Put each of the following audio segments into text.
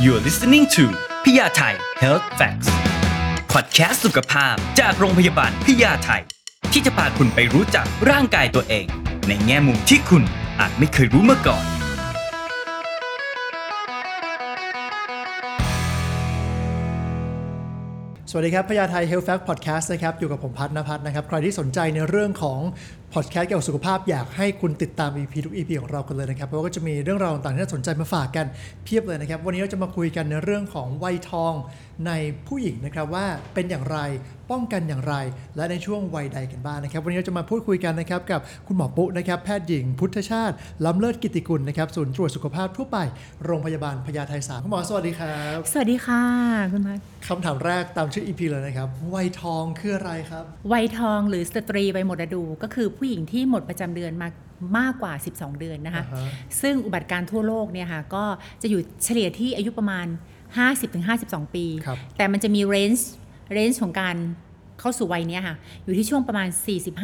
You're listening to พญาไท Health Facts Podcast สุขภาพจากโรงพยาบาลพญาไทที่จะพาคุณไปรู้จักร่างกายตัวเองในแง่มุมที่คุณอาจไม่เคยรู้มาก่อนสวัสดีครับพญาไท Health Fact Podcast นะครับอยู่กับผมพัฒนภัทรนะครับใครที่สนใจในเรื่องของ Podcast เกี่ยวกับสุขภาพอยากให้คุณติดตาม EP ทุก EP ของเรากันเลยนะครับเพราะว่าก็จะมีเรื่องราวต่างๆที่น่าสนใจมาฝากกันเพียบเลยนะครับวันนี้เราจะมาคุยกันในเรื่องของวัยทองในผู้หญิงนะครับว่าเป็นอย่างไรป้องกันอย่างไรและในช่วงวัยใดกันบ้างนะครับวันนี้เราจะมาพูดคุยกันนะครับกับคุณหมอปุ๊นะครับแพทย์หญิงพุทธชาติล้ำเลิศกิติกุลนะครับศูนย์ตรวจสุขภาพทั่วไปโรงพยาบาลพญาไท3คุณหมอสวัสดีครับสวัสดีค่ะคุณพัฒน์คำถามแรกตามชื่อ EP เลยนะครับวัยทองคืออะไรครับวัยทองหรือสตรีวัยหมดฤดูก็คือผู้หญิงที่หมดประจำเดือนมากกว่า12เดือนนะคะ ซึ่งอุบัติการณ์ทั่วโลกเนี่ยค่ะก็จะอยู่เฉลี่ยที่อายุประมาณ 50-52 ปีแต่มันจะมีเรนจ์ของการเข้าสู่วัยนี้ค่ะอยู่ที่ช่วงประมาณ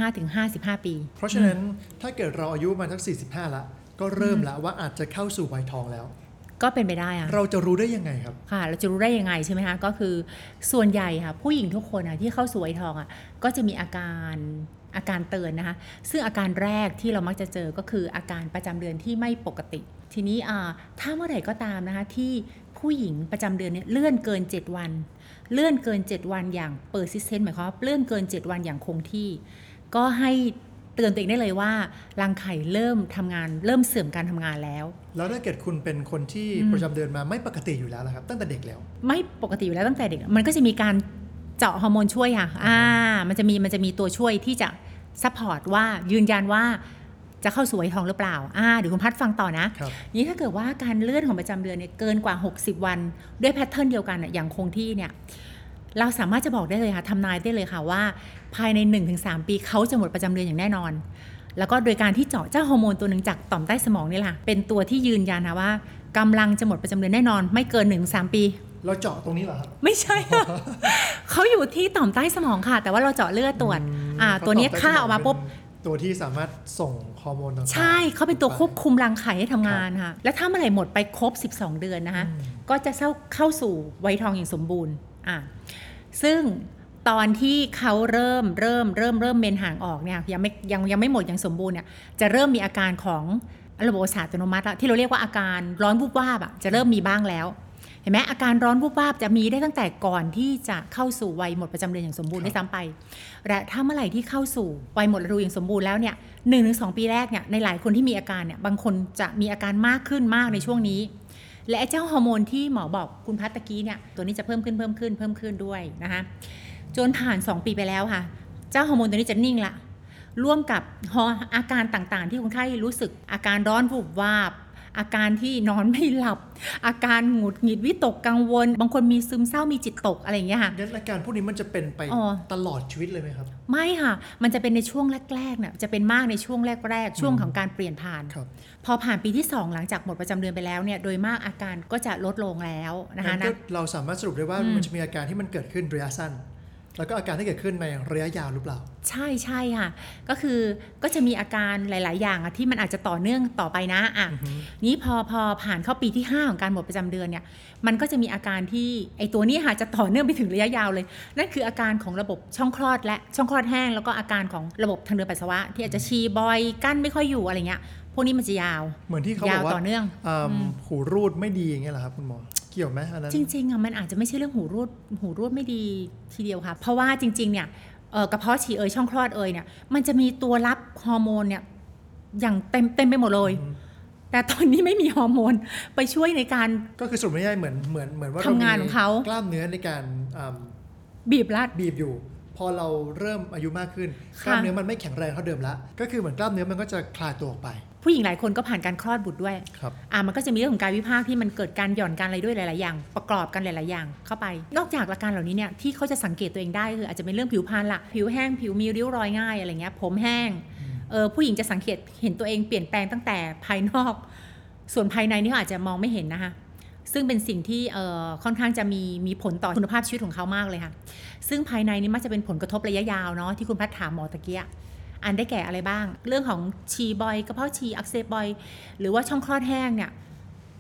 45-55 ปีเพราะฉะนั้นถ้าเกิดเราอายุประมาณสัก45ละก็เริ่มแล้วว่าอาจจะเข้าสู่วัยทองแล้วก็เป็นไปได้อะเราจะรู้ได้ยังไงครับค่ะเราจะรู้ได้ยังไงใช่ไหมคะก็คือส่วนใหญ่ค่ะผู้หญิงทุกคนที่เข้าสู่วัยทองก็จะมีอาการเตือนนะคะซึ่งอาการแรกที่เรามักจะเจอก็คืออาการประจำเดือนที่ไม่ปกติทีนี้ถ้าเมื่อไหร่ก็ตามนะคะที่ผู้หญิงประจำเดือนเนี่ยเลื่อนเกิน7วันเลื่อนเกิน7วันอย่าง persistent หมายความว่าเลื่อนเกิน7วันอย่างคงที่ก็ให้เตือนตัวเองได้เลยว่ารังไข่เริ่มทำงานเริ่มเสื่อมการทำงานแล้วถ้าเกิดคุณเป็นคนที่ประจำเดือนมาไม่ปกติอยู่แล้วนะครับตั้งแต่เด็กแล้วไม่ปกติอยู่แล้วตั้งแต่เด็กมันก็จะมีการเจาะฮอร์โมนช่วยค่ะมันจะมีตัวช่วยที่จะซัพพอร์ตว่ายืนยันว่าจะเข้าสู่วัยทองหรือเปล่าเดี๋ยวคุณพัดฟังต่อนะนี่ถ้าเกิดว่าการเลื่อนของประจำเดือนเนี่ยเกินกว่า60วันด้วยแพทเทิร์นเดียวกันอย่างคงที่เนี่ยเราสามารถจะบอกได้เลยค่ะทำนายได้เลยค่ะว่าภายใน 1-3 ปีเขาจะหมดประจำเดือนอย่างแน่นอนแล้วก็โดยการที่เจาะเจ้าฮอร์โมนตัวหนึ่งจากต่อมใต้สมองนี่แหละเป็นตัวที่ยืนยันนะว่ากำลังจะหมดประจำเดือนแน่นอนไม่เกิน 1-3 ปีเราเจาะตรงนี้เหรอครับไม่ใช่ เขาอยู่ที่ต่อมใต้สมองค่ะแต่ว่าเราเจาะเลือดตรวจตัวนี้ค่าออกมาปุ๊บตัวที่สามารถส่งฮอร์โมนต่างๆใช่เขาเป็นตัวควบคุมรังไข่ให้ทำงานค่ะแล้วถ้าเมื่อไหร่หมดไปครบ12เดือนนะคะก็จะเข้าสู่วัยทองอย่างสมบูรณ์ซึ่งตอนที่เขาเริ่มเมนห่างออกเนี่ยยังไม่หมดอย่างสมบูรณ์เนี่ยจะเริ่มมีอาการของระบบประสาทอัตโนมัติที่เราเรียกว่าอาการร้อนวูบวาบจะเริ่มมีบ้างแล้วเห็นไหมอาการร้อนวูบวาบจะมีได้ตั้งแต่ก่อนที่จะเข้าสู่วัยหมดประจำเดือนอย่างสมบูรณ์ได้ซ้ำไปและถ้าเมื่อไหร่ที่เข้าสู่วัยหมดฤดูอย่างสมบูรณ์แล้วเนี่ย 1-2 ปีแรกเนี่ยในหลายคนที่มีอาการเนี่ยบางคนจะมีอาการมากขึ้นมากในช่วงนี้และเจ้าฮอร์โมนที่หมอบอกคุณพัตตะกี้เนี่ยตัวนี้จะเพิ่มขึ้นด้วยนะคะจนผ่าน2ปีไปแล้วค่ะเจ้าฮอร์โมนตัวนี้จะนิ่งละร่วมกับอาการต่างๆที่คนไข้รู้สึกอาการร้อนวูบวาบอาการที่นอนไม่หลับอาการหงุดหงิดวิตกกังวลบางคนมีซึมเศร้ามีจิตตกอะไรอย่างเงี้ยค่ะอาการพวกนี้มันจะเป็นไปตลอดชีวิตเลยไหมครับไม่ค่ะมันจะเป็นในช่วงแรกๆเนี่ยจะเป็นมากในช่วงแรกๆช่วงของการเปลี่ยนผ่านพอผ่านปีที่2หลังจากหมดประจำเดือนไปแล้วเนี่ยโดยมากอาการก็จะลดลงแล้วนะคะเราสามารถสรุปได้ว่ามันจะมีอาการที่มันเกิดขึ้นระยะสั้นแล้วก็อาการที่เกิดขึ้นในระยะยาวหรือเปล่าใช่ค่ะก็จะมีอาการหลายๆอย่างที่มันอาจจะต่อเนื่องต่อไปนะนี้พอผ่านเข้าปีที่5ของการหมดประจำเดือนเนี่ยมันก็จะมีอาการที่ไอตัวนี้ค่ะจะต่อเนื่องไปถึงระยะยาวเลยนั่นคืออาการของระบบช่องคลอดและช่องคลอดแห้งแล้วก็อาการของระบบทางเดินปัสสาวะที่อาจจะฉี่บ่อยกั้นไม่ค่อยอยู่อะไรเงี้ยพวกนี้มันจะยาวเหมือนที่เขาบอกว่าต่อเนื่องหูรูดไม่ดีอย่างเงี้ยเหรอครับคุณหมอเกี่ยวไหมอันนั้นจริงๆมันอาจจะไม่ใช่เรื่องหูรูดไม่ดีทีเดียวค่ะเพราะว่าจริงๆเนี่ยกระเพาะฉี่ช่องคลอดเนี่ยมันจะมีตัวรับฮอร์โมนเนี่ยอย่างเต็มไปหมดเลยแต่ตอนนี้ไม่มีฮอร์โมนไปช่วยในการก็คือสรุปง่ายๆเหมือนว่าทำงานของเขากล้ามเนื้อในการบีบรัดอยู่พอเราเริ่มอายุมากขึ้นกล้ามเนื้อมันไม่แข็งแรงเท่าเดิมละก็คือเหมือนกล้ามเนื้อมันก็จะคลายตัวออกไปผู้หญิงหลายคนก็ผ่านการคลอดบุตรด้วยมันก็จะมีเรื่องของการวิพากษ์ที่มันเกิดการหย่อนการอะไรด้วยหลายๆอย่างประกอบกันหลายๆอย่างเข้าไปนอกจากอาการเหล่านี้เนี่ยที่เขาจะสังเกตตัวเองได้คืออาจจะเป็นเรื่องผิวพรรณละผิวแห้งผิวมีริ้วรอยง่ายอะไรเงี้ยผมแห้งผู้หญิงจะสังเกตเห็นตัวเองเปลี่ยนแปลงตั้งแต่ภายนอกส่วนภายในนี่อาจจะมองไม่เห็นนะคะซึ่งเป็นสิ่งที่ค่อนข้างจะมีผลต่อคุณภาพชีวิตของเขามากเลยค่ะซึ่งภายในนี่มักจะเป็นผลกระทบระยะยาวเนาะที่คุณพัฒถามหมอตะเกียอันได้แก่อะไรบ้างเรื่องของฉี่บ่อยกระเพาะฉี่อักเสบบ่อยหรือว่าช่องคลอดแห้งเนี่ย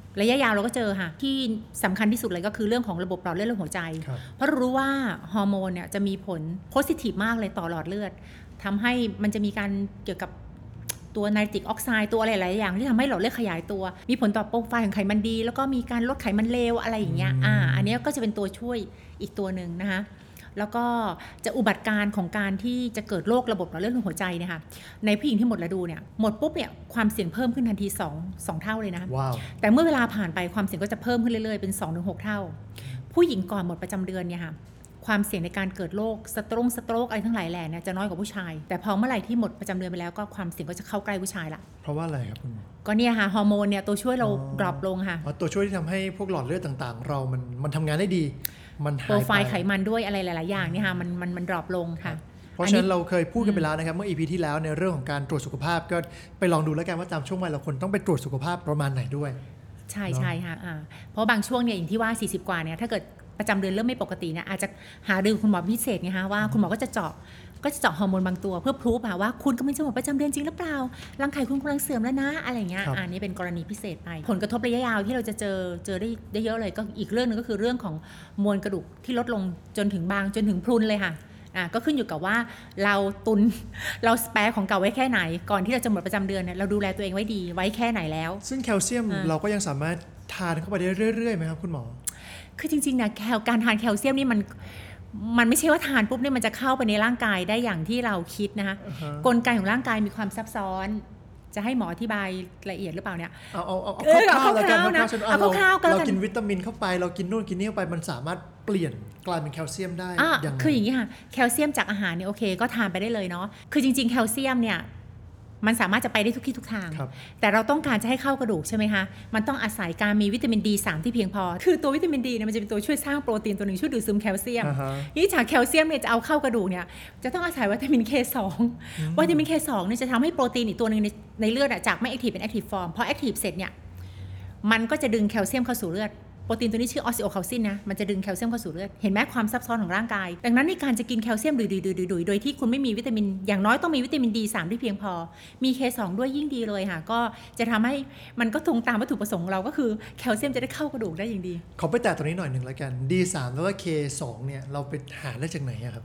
ระยะยาวเราก็เจอค่ะที่สำคัญที่สุดเลยก็คือเรื่องของระบบหลอดเลือดและหัวใจเพราะเรารู้ว่าฮอร์โมนเนี่ยจะมีผลโพสิทีฟมากเลยต่อหลอดเลือดทำให้มันจะมีการเกี่ยวกับตัวไนตริกออกไซด์ตัวอะไรหลายอย่างที่ทำให้หลอดเลือดขยายตัวมีผลต่อโปรไฟล์ของไขมันดีแล้วก็มีการลดไขมันเลวอะไรอย่างเงี้ยอันนี้ก็จะเป็นตัวช่วยอีกตัวหนึ่งนะคะแล้วก็จะอุบัติการของการที่จะเกิดโรคระบบหลอดเลือดหัวใจเนี่ยค่ะในผู้หญิงที่หมดฤดูเนี่ยหมดปุ๊บเนี่ยความเสี่ยงเพิ่มขึ้นทันที2เท่าเลยนะ wow. แต่เมื่อเวลาผ่านไปความเสี่ยงก็จะเพิ่มขึ้นเรื่อยๆเป็น 2-6 เท่าผู้หญิงก่อนหมดประจำเดือนเนี่ยค่ะความเสี่ยงในการเกิดโรคสโตรกอะไรทั้งหลายแหล่เนี่ยจะน้อยกว่าผู้ชายแต่พอเมื่อไหร่ที่หมดประจำเดือนไปแล้วก็ความเสี่ยงก็จะเข้าใกล้ผู้ชายละเพราะว่าอะไรครับคุณหมอก็เนี่ยค่ะฮอร์โมนเนี่ยตัวช่วยเราดรอปลงค่ะตัวช่วยที่ทำให้พวกหลอดเลือดต่างๆเรามันทำงานได้ดีมันหายไปโปรไฟล์ไขมันด้วยอะไรหลายๆอย่างเนี่ยค่ะมันดรอปลงค่ะเพราะฉะนั้นเราเคยพูดกันไปแล้วนะครับเมื่อ EP ที่แล้วในเรื่องของการตรวจสุขภาพก็ไปลองดูแล้วกันว่าตามช่วงวัยเราควรต้องไปตรวจสุขภาพประมาณไหนด้วยใช่ค่ะเพราะบางช่วงเนี่ยอย่างที่ว่า40กว่าเนี่ยถ้าเกิดประจำเดือนเริ่มไม่ปกติเนี่ยอาจจะหารือคุณหมอพิเศษไงคะว่าคุณหมอก็จะเจาะฮอร์โมนบางตัวเพื่อพรูฟว่าคุณกำลังจะหมดประจำเดือนจริงหรือเปล่าร่างกายคุณกำลังเสื่อมแล้วนะอะไรเงี้ยอันนี้เป็นกรณีพิเศษไปผลกระทบระยะยาวที่เราจะเจอได้เยอะเลยก็อีกเรื่องนึงก็คือเรื่องของมวลกระดูกที่ลดลงจนถึงบางจนถึงพรุนเลยค่ะก็ขึ้นอยู่กับว่าเราสเปร์ของเก่าไว้แค่ไหนก่อนที่เราจะหมดประจำเดือนเนี่ยเราดูแลตัวเองไว้ดีไว้แค่ไหนแล้วซึ่งแคลเซียมเราก็ยังสามารถทานเข้าไปได้เรื่อยๆไหมครับคุณหมอคือจริงๆนะการทานแคลเซียมนี่มันไม่ใช่ว่าทานปุ๊บเนี่ยมันจะเข้าไปในร่างกายได้อย่างที่เราคิดนะคะกลไกของร่างกายมีความซับซ้อนจะให้หมออธิบายละเอียดหรือเปล่าเนี่ยเอาคร่าวๆแล้วกันนะเรากินวิตามินเข้าไปเรากินนู่นกินนี่เข้าไปมันสามารถเปลี่ยนกลายเป็นแคลเซียมได้อย่างคืออย่างนี้ค่ะแคลเซียมจากอาหารเนี่ยโอเคก็ทานไปได้เลยเนาะคือจริงๆแคลเซียมเนี่ยมันสามารถจะไปได้ทุกที่ทุกทางแต่เราต้องการจะให้เข้ากระดูกใช่ไหมคะมันต้องอาศัยการมีวิตามิน D3 ที่เพียงพอคือตัววิตามิน D เนี่ยมันจะเป็นตัวช่วยสร้างโปรตีนตัวหนึ่งช่วยดูดซึมแคลเซียมนี่จากแคลเซียมเนี่ยจะเอาเข้ากระดูกเนี่ยจะต้องอาศัยวิตามิน K2 วิตามิน K2 เนี่ยจะทำให้โปรตีนอีกตัวหนึ่งในเลือดจากไม่แอคทีฟเป็นแอคทีฟฟอร์มพอแอคทีฟเสร็จเนี่ยมันก็จะดึงแคลเซียมเข้าสู่เลือดโปรตีนตัวนี้ชื่อออสซิโอแคลซินนะมันจะดึงแคลเซียมเข้าสู่เลือดเห็นไหมความซับซ้อนของร่างกายดังนั้นในการจะกินแคลเซียมดุยๆโดยที่คุณไม่มีวิตามินอย่างน้อยต้องมีวิตามิน D3 ที่เพียงพอมี K2 ด้วยยิ่งดีเลยค่ะก็จะทำให้มันก็ตรงตามวัตถุประสงค์เราก็คือแคลเซียมจะได้เข้ากระดูกได้อย่างดีขอไปแตะตัวนี้หน่อยหนึ่งแล้วกัน D3 แล้วก็ K2 เนี่ยเราไปหาได้จากไหนครับ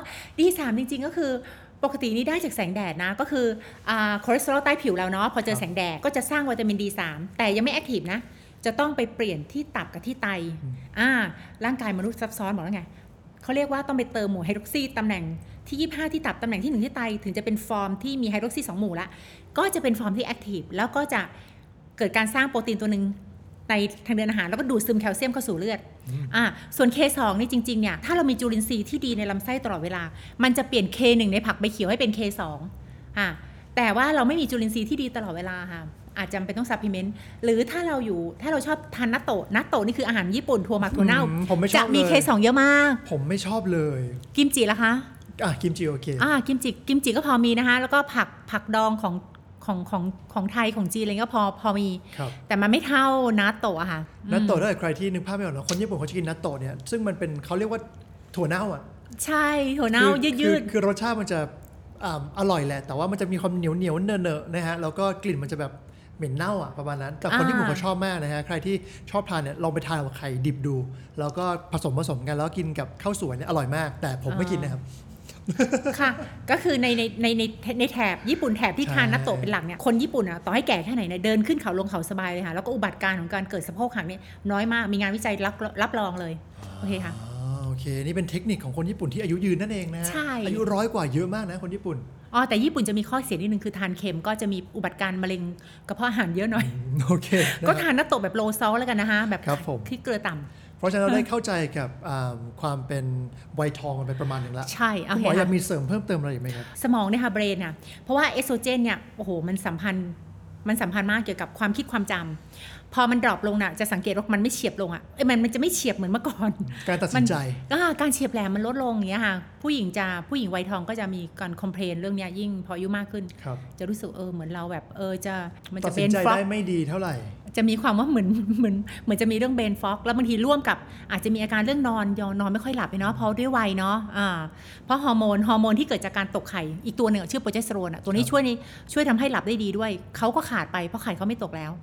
D3 จริงๆก็คือปกตินี่ได้จากแสงแดดนะก็คือคอเลสเตอรอลใต้ผิวเราเนาะพอเจอแสงแดดก็จะสร้างวิตามิน D3 แต่ยังไม่แอคทีฟนะจะต้องไปเปลี่ยนที่ตับกับที่ไตร่างกายมนุษย์ซับซ้อนบอกแล้วไงเขาเรียกว่าต้องไปเติมหมู่ไฮดรอกซีตำแหน่งที่25ที่ตับตำแหน่งที่1ที่ไตถึงจะเป็นฟอร์มที่มีไฮดรอกซี2หมู่ละก็จะเป็นฟอร์มที่แอคทีฟแล้วก็จะเกิดการสร้างโปรตีนตัวนึงในทางเดินอาหารแล้วก็ดูดซึมแคลเซียมเข้าสู่เลือดส่วน K2 นี่จริงๆเนี่ยถ้าเรามีจุลินทรีย์ที่ดีในลำไส้ตลอดเวลามันจะเปลี่ยน K1 ในผักใบเขียวให้เป็น K2 แต่ว่าเราไม่มีจุลินทรีย์ที่ดีตลอดเวลาค่ะอาจจำเป็นต้องซัพพลีเมนต์หรือถ้าเราชอบทานนัตโตะนี่คืออาหารญี่ปุ่นถั่วหมักถั่วเน่าจะมี K2 เยอะมากผมไม่ชอบเลยกิมจิล่ะคะกิมจิโอเคกิมจิก็พอมีนะคะแล้วก็ผักดองของไทยของจีนอะไรก็พอมีแต่มันไม่เท่านัตโตะค่ะนัตโตะถ้าใครที่นึกภาพไม่ออกนะคนญี่ปุ่นเขาจะกินนัตโตะเนี่ยซึ่งมันเป็นเขาเรียกว่าถั่วเน่าใช่ถั่วเน่ายืดคือรสชาติมันจะอร่อยแหละแต่ว่ามันจะมีความเหนียวเนอะๆนะฮะแล้วก็กลิ่นมันจะแบบเหม็นเน่าประมาณนั้นแต่คนที่ผมก็ชอบมากนะฮะใครที่ชอบทานเนี่ยลองไปทานกับไข่ดิบดูแล้วก็ผสมกันแล้วกินกับข้าวสวยเนี่ยอร่อยมากแต่ผมไม่กินนะครับค่ะก็คือในแถบญี่ปุ่นแถบที่ทานนัตโตะเป็นหลักเนี่ยคนญี่ปุ่นต่อให้แก่แค่ไหนเนี่ยเดินขึ้นเขาลงเขาสบายเลยค่ะแล้วก็อุบัติการของการเกิดสะโพกหักเนี่ยน้อยมากมีงานวิจัยรับรองเลยโอเคค่ะโอเคนี่เป็นเทคนิคของคนญี่ปุ่นที่อายุยืนนั่นเองนะอายุ100กว่าเยอะมากนะคนญี่ปุ่นแต่ญี่ปุ่นจะมีข้อเสียนิดนึงคือทานเค็มก็จะมีอุบัติการมะเร็งกระเพาะอาหารเยอะหน่อยโอเคก็ทานนัตโตะแบบโลซอลแล้วกันนะคะแบบที่เกลือต่ำเพราะฉะนั้นเราได้เข้าใจกับความเป็นวัยทองกันไปประมาณนึงแล้วใช่คุณหมออยากมีเสริมเพิ่มเติมอะไรอีกไหมครับสมองเนี่ยค่ะเบรนน่ะเพราะว่าเอสโตรเจนเนี่ยโอ้โหมันสัมพันธ์มากเกี่ยวกับความคิดความจำพอมันดรอปลงน่ะจะสังเกตว่ามันไม่เฉียบลงมันจะไม่เฉียบเหมือนเมื่อก่อนการตัดสินใจการเฉียบแหลมมันลดลงอย่างเงี้ยค่ะผู้หญิงวัยทองก็จะมีการคอมเพลนเรื่องนี้ยิ่งพออายุมากขึ้นจะรู้สึกเหมือนเราแบบมันจะตัดสินใจได้ไม่ดีเท่าไหร่จะมีความว่าเหมือนจะมีเรื่องเบรนฟอกแล้วบางทีร่วมกับอาจจะมีอาการเรื่องนอนไม่ค่อยหลับเนาะเพราะด้วยวัยเนาะเพราะฮอร์โมนที่เกิดจากการตกไข่อีกตัวหนึ่งชื่อโปรเจสเตอโรนตัวนี้ช่วยทำให้หลับได้ดีด้วยเขาก็ขาดไปเพราะไข่เขาไม่ตกแล้ว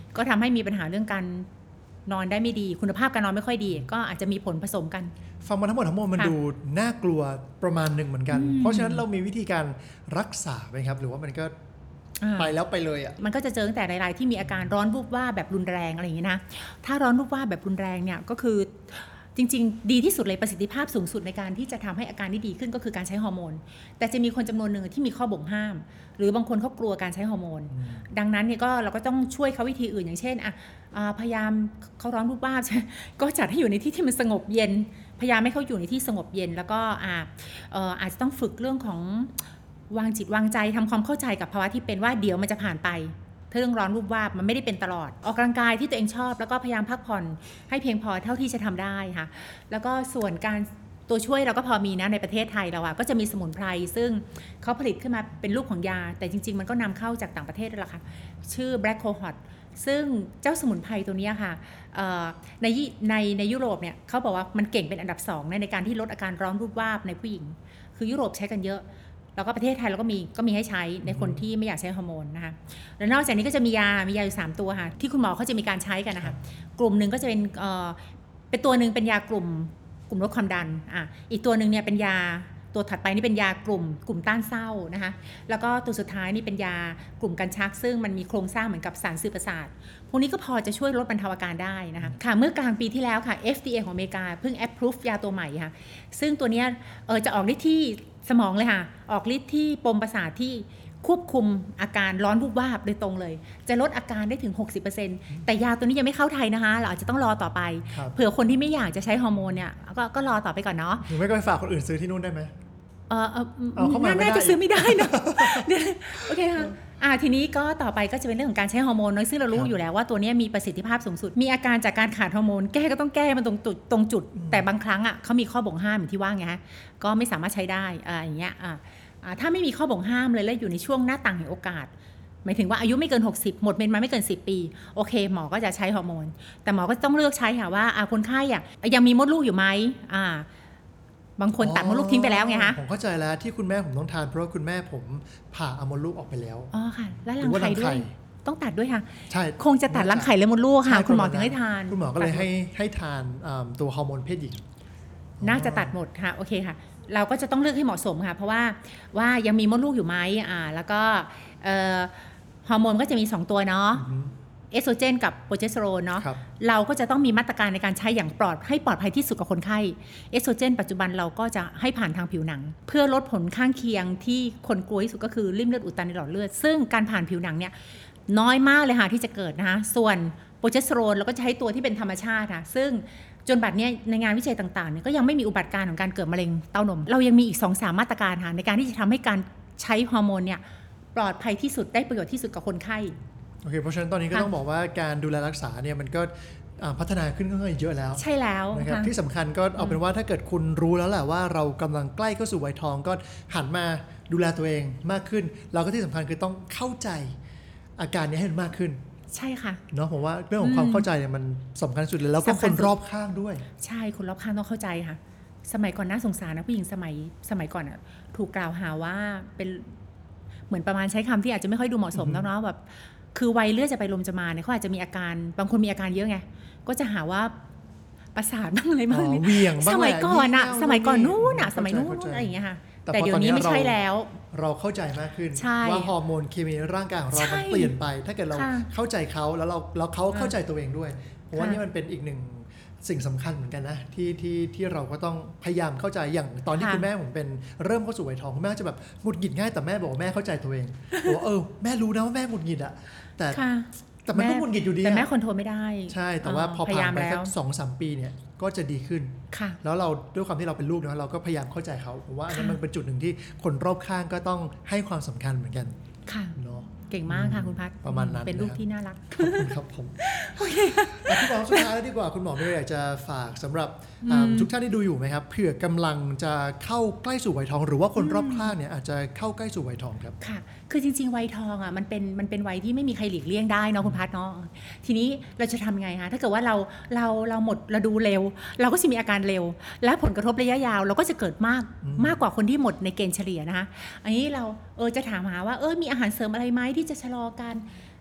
ก็ทำให้มีปัญหาเรื่องการนอนได้ไม่ดีคุณภาพการนอนไม่ค่อยดีก็อาจจะมีผลผสมกันฟังมาทั้งหมดมันดูน่ากลัวประมาณหนึ่งเหมือนกันเพราะฉะนั้นเรามีวิธีการรักษาไหมครับหรือว่ามันก็ไปแล้วไปเลยอ่ะมันก็จะเจอตั้งแต่รายๆที่มีอาการร้อนวูบวาบแบบรุนแรงอะไรอย่างนี้นะถ้าร้อนวูบวาบแบบรุนแรงเนี่ยก็คือจริงๆดีที่สุดเลยประสิทธิภาพสูงสุดในการที่จะทำให้อาการที่ดีขึ้นก็คือการใช้ฮอร์โมนแต่จะมีคนจำนวนหนึ่งที่มีข้อบ่งห้ามหรือบางคนเขากลัวการใช้ฮอร์โมนดังนั้นเนี่ยก็เราก็ต้องช่วยเขาวิธีอื่นอย่างเช่นพยายามเขาร้อนวูบวาบก็จัดให้อยู่ในที่ที่มันสงบเย็นพยายามให้เขาอยู่ในที่สงบเย็นแล้วก็อาจจะต้องฝึกเรื่องของวางจิตวางใจทำความเข้าใจกับภาวะที่เป็นว่าเดี๋ยวมันจะผ่านไปเรื่องร้อนวูบวาบมันไม่ได้เป็นตลอดออกกำลังกายที่ตัวเองชอบแล้วก็พยายามพักผ่อนให้เพียงพอเท่าที่จะทำได้ค่ะแล้วก็ส่วนการตัวช่วยเราก็พอมีนะในประเทศไทยเราก็จะมีสมุนไพรซึ่งเขาผลิตขึ้นมาเป็นรูปของยาแต่จริงๆมันก็นำเข้าจากต่างประเทศนั่นแหละค่ะชื่อ Black Cohort ซึ่งเจ้าสมุนไพรตัวนี้ค่ะในยุโรปเนี่ยเขาบอกว่ามันเก่งเป็นอันดับ2ในการที่ลดอาการร้อนวูบวาบในผู้หญิงคือยุโรปใช้กันเยอะแล้วก็ประเทศไทยเราก็มีให้ใช้ในคนที่ไม่อยากใช้ฮอร์โมนนะคะแล้วนอกจากนี้ก็จะมียาอยู่3ตัวค่ะที่คุณหมอเขาจะมีการใช้กันนะคะกลุ่มหนึ่งก็จะเป็นตัวหนึ่งเป็นยากลุ่มลดความดันอีกตัวหนึ่งเนี่ยเป็นยาตัวถัดไปนี่เป็นยากลุ่มต้านเศร้านะคะแล้วก็ตัวสุดท้ายนี่เป็นยากลุ่มกันชักซึ่งมันมีโครงสร้างเหมือนกับสารสื่อประสาทพวกนี้ก็พอจะช่วยลดบรรเทาอาการได้นะคะค่ะเมื่อกลางปีที่แล้วค่ะ FDA ของอเมริกาเพิ่ง approve ยาตัวใหม่ค่ะซึ่งตัวนี้จะออกฤทธิ์ที่สมองเลยค่ะออกฤทธิ์ที่ปมประสาทที่ควบคุมอาการร้อนวูบวาบโดยตรงเลยจะลดอาการได้ถึง 60% แต่ยาตัวนี้ยังไม่เข้าไทยนะคะเราอาจจะต้องรอต่อไปเผื่อคนที่ไม่อยากจะใช้ฮอร์โมนเนี่ยก็รอต่อไปก่อนเนาะหรือไม่ก็ไปฝากคนอื่นซื้อที่นู่นได้ไหมน่าจะซื้อไม่ได้นะโอเคค่ะทีนี้ก็ต่อไปก็จะเป็นเรื่องของการใช้ฮอร์โมนซึ่งเรารู้อยู่แล้วว่าตัวนี้มีประสิทธิภาพสูงสุดมีอาการจากการขาดฮอร์โมนแก้ก็ต้องแก้มันตรงจุดแต่บางครั้งเขามีข้อบ่งห้ามอย่างที่ว่าไงฮะก็ไม่สามารถใช้ได้อย่างเงี้ยถ้าไม่มีข้อบ่งห้ามเลยและอยู่ในช่วงหน้าต่างแห่งโอกาสหมายถึงว่าอายุไม่เกิน60หมดเมนมาไม่เกิน10 ปีโอเคหมอก็จะใช้ฮอร์โมนแต่หมอก็ต้องเลือกใช้ค่ะว่าคนไข้ยังมีมดลูกอยู่ไหมบางคนตัดมดลูกทิ้งไปแล้วไงฮะผมเข้าใจแล้วที่คุณแม่ผมต้องทานเพราะว่าคุณแม่ผมผ่าเอามดลูกออกไปแล้วค่ะแล้วรังไข่ด้วยต้องตัดด้วยค่ะใช่คงจะตัดรังไข่และมดลูกค่ะคุณหมอถึงให้ทานคุณหมอก็เลยให้ทานตัวฮอร์โมนเพศหญิงน่าจะตัดหมดค่ะโอเคค่ะเราก็จะต้องเลือกให้เหมาะสมค่ะเพราะว่ายังมีมดลูกอยู่ไหมแล้วก็ฮอร์โมนก็จะมี2ตัวเนาะเอสโตรเจนกับโปรเจสเตอโรนเนาะเราก็จะต้องมีมาตรการในการใช้อย่างปลอดภัยที่สุดกับคนไข้เอสโตรเจนปัจจุบันเราก็จะให้ผ่านทางผิวหนังเพื่อลดผลข้างเคียงที่คนกลัวที่สุดก็คือริ่มเลือดอุดตันในหลอดเลือดซึ่งการผ่านผิวหนังเนี่ยน้อยมากเลยค่ะที่จะเกิดนะคะส่วนโปรเจสเตอโรนเราก็จะใช้ตัวที่เป็นธรรมชาติค่ะซึ่งจนบัดนี้ในงานวิจัยต่างๆเนี่ยก็ยังไม่มีอุบัติการของการเกิดมะเร็งเต้านมเรายังมีอีก 2-3 มาตรการค่ะในการที่จะทำให้การใช้ฮอร์โมนเนี่ยปลอดภัยที่สุดได้ประโยชน์ที่สุดกับคนไข้โอเคเพราะฉะนั้นตอนนี้ก็ต้องบอกว่าการดูแลรักษาเนี่ยมันก็พัฒนาขึ้นค่อนข้างเยอะแล้วใช่แล้วนะครับที่สำคัญก็เอาเป็นว่าถ้าเกิดคุณรู้แล้วแหละว่าเรากำลังใกล้เข้าสู่วัยทองก็หันมาดูแลตัวเองมากขึ้นเราก็ที่สำคัญคือต้องเข้าใจอาการนี้ให้มันมากขึ้นใช่ค่ะเนาะผมว่าเรื่องของความเข้าใจเนี่ยมันสำคัญสุดเลยแล้วก็คนรอบข้างด้วยใช่คนรอบข้างต้องเข้าใจค่ะสมัยก่อนน่าสงสารนะผู้หญิงสมัยก่อนถูกกล่าวหาว่าเป็นเหมือนประมาณใช้คำที่อาจจะไม่ค่อยดูเหมาะสมแล้วเนาะแบบคือวัยเลือดจะไปลมจะมาเนี่ยเขาอาจจะมีอาการบางคนมีอาการเยอะไงก็จะหาว่าประสาทบ้างอะไรบ้างสมัยก่อนสมัยก่อนนู้นสมัยนู้นอะไรอย่างเงี้ยค่ะแต่เดี๋ยวนี้ไม่ใช่แล้วเราเข้าใจมากขึ้นว่าฮอร์โมนเคมีในร่างกายของเรามันเปลี่ยนไปถ้าเกิดเราเข้าใจเขาแล้วเขาเข้าใจตัวเองด้วยเพราะว่านี่มันเป็นอีกหนึ่งสิ่งสำคัญเหมือนกันนะที่เราก็ต้องพยายามเข้าใจอย่างตอนที่คุณแม่ผมเป็นเริ่มเข้าสู่วัยทองคุณแม่จะแบบหงุดหงิดง่ายแต่แม่บอกว่าแม่เข้าใจตัวเองบอกว่าแม่รู้นะว่าแม่หงุดหงิดอะแต่มันก็หงุดหงิดอยู่ดีแต่แม่คอนโทรลไม่ได้ใช่แต่ว่าพอผ่านไปสัก 2-3 ปีเนี่ยก็จะดีขึ้นแล้วเราด้วยความที่เราเป็นลูกนะเราก็พยายามเข้าใจเขาผมว่าอันนั้นมันเป็นจุดหนึ่งที่คนรอบข้างก็ต้องให้ความสำคัญเหมือนกันเนาะเก่งมากค่ะคุณพัฒประมาณนั้นเป็นลูกที่น่ารักครับผมโอเคคุณหมอสุดท้ายแล้วดีกว่าคุณหมอมีอะไรอยากจะฝากสำหรับทุกท่านที่ดูอยู่ไหมครับเผื่อกำลังจะเข้าใกล้สู่วัยทองหรือว่าคนรอบข้างเนี่ยอาจจะเข้าใกล้สู่วัยทองครับค่ะคือจริงๆวัยทองมันเป็นวัยที่ไม่มีใครหลีกเลี่ยงได้เนาะคุณพัฒเนาะทีนี้เราจะทำไงคะถ้าเกิดว่าเราหมดเราดูเร็วเราก็จะมีอาการเร็วและผลกระทบระยะยาวเราก็จะเกิดมากกว่าคนที่หมดในเกณฑ์เฉลี่ยนะคะอันนี้เราจะถามหาว่ามีอาหารเสริมอะไรไหมที่จะชะลอการ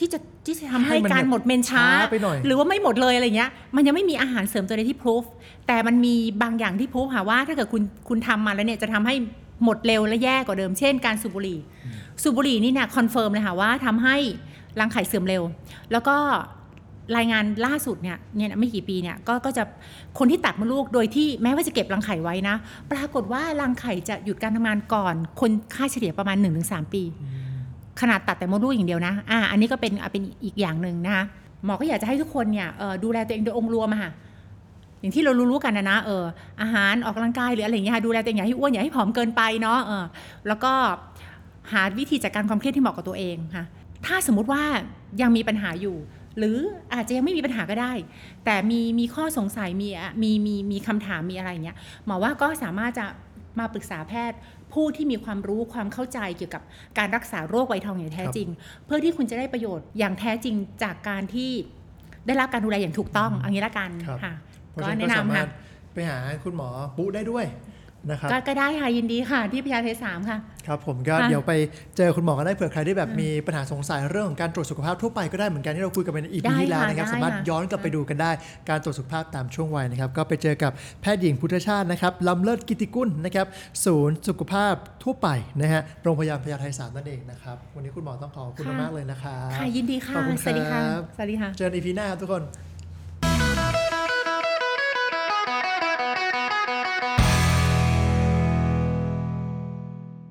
ที่จะทำให้การหมดเมนช้าไปหน่อยหรือว่าไม่หมดเลยอะไรเงี้ยมันยังไม่มีอาหารเสริมตัวใดที่พิสูจแต่มันมีบางอย่างที่พิสูจค่ะว่าถ้าเกิดคุณทำมาแล้วเนี่ยจะทำให้หมดเร็วและแย่กว่าเดิมเช่นการสูบบุหรี่นี่เนี่ยคอนเฟิร์มเลยค่ะว่าทำให้รังไข่เสื่อมเร็วแล้วก็รายงานล่าสุดเนี่ยไม่กี่ปีเนี่ยก็จะคนที่ตัดมดลูกโดยที่แม้ว่าจะเก็บรังไข่ไว้นะปรากฏว่ารังไข่จะหยุดการทำงานก่อนคนค่าเฉลี่ยประมาณ 1-3 ปีขนาดตัดแต่มดลูกอย่างเดียวนะอันนี้ก็เป็นอีกอย่างนึงนะคะหมอก็อยากจะให้ทุกคนเนี่ยดูแลตัวเองโดยองค์รวมค่ะอย่างที่เรารู้กันนะอาหารออกกำลังกายหรืออะไรอย่างเงี้ยค่ะดูแลตัวเองอย่าให้อ้วนอย่าให้ผอมเกินไปเนาะแล้วก็หาวิธีจัดการความเครียดที่เหมาะกับตัวเองค่ะถ้าสมมุติว่ายังมีปัญหาอยู่หรืออาจจะยังไม่มีปัญหาก็ได้แต่มีข้อสงสัยมีคำถามมีอะไรอย่างเงี้ยหมอว่าก็สามารถจะมาปรึกษาแพทย์ผู้ที่มีความรู้ความเข้าใจเกี่ยวกับการรักษาโรคไวทองอย่างแท้จริงเพื่อที่คุณจะได้ประโยชน์อย่างแท้จริงจากการที่ได้รับการดูแลอย่างถูกต้องอันนี้ละกันค่ะก็แนะนำค่ะไปหาคุณหมอปุ๊ได้ด้วยนะครับก็ได้ค่ะยินดีค่ะที่พญาไท3ค่ะครับผมก็เดี๋ยวไปเจอคุณหมอกันได้เผื่อใครที่แบบมีปัญหาสงสัยเรื่องของการตรวจสุขภาพทั่วไปก็ได้เหมือนกันที่เราคุยกันใน EP ที่แล้วนะครับสามารถย้อนกลับไปดูกันได้การตรวจสุขภาพตามช่วงวัยนะครับก็ไปเจอกับแพทย์หญิงพุทธชาตินะครับล้ำเลิศกิติกุลนะครับศูนย์สุขภาพทั่วไปนะฮะโรงพยาบาลพญาไท3นั่นเองนะครับวันนี้คุณหมอต้องขอบคุณมากเลยนะครับค่ะยินดีค่ะสวัสดีค่ะเจอกัน EP หน้าครับทุกคน